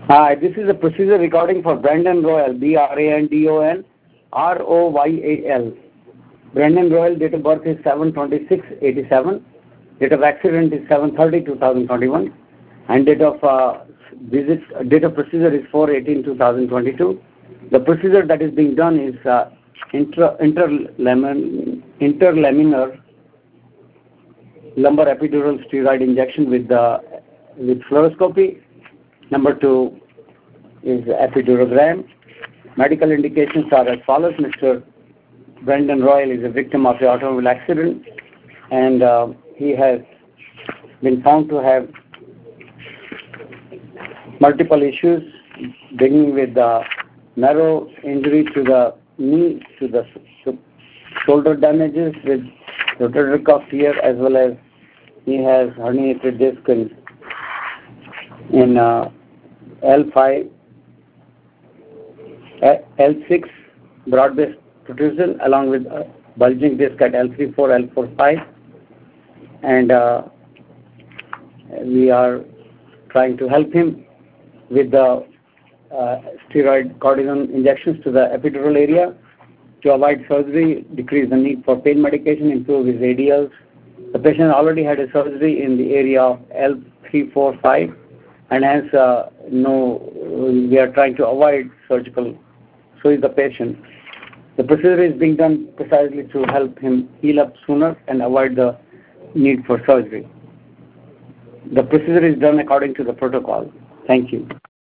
Hi, this is a procedure recording for Brandon Royal, Brandon Royal. Brandon Royal, date of birth is 7/26/87, date of accident is 7/30/2021, and date of procedure is 4/18/2022. The procedure that is being done is interlaminar lumbar epidural steroid injection with fluoroscopy. Number 2 is epidurogram. Medical indications are as follows. Mr. Brandon Royal is a victim of an automobile accident, and he has been found to have multiple issues, beginning with narrow injury to the knee, to the shoulder damages with rotator cuff here, as well as he has herniated disc in L5, L6 broad-based protrusion, along with bulging disc at L3, 4, L4, 5, and we are trying to help him with the steroid cortisone injections to the epidural area to avoid surgery, decrease the need for pain medication, improve his ADLs. The patient already had a surgery in the area of L3, 4, 5, and hence we are trying to avoid surgical. So is the patient. The procedure is being done precisely to help him heal up sooner and avoid the need for surgery. The procedure is done according to the protocol. Thank you.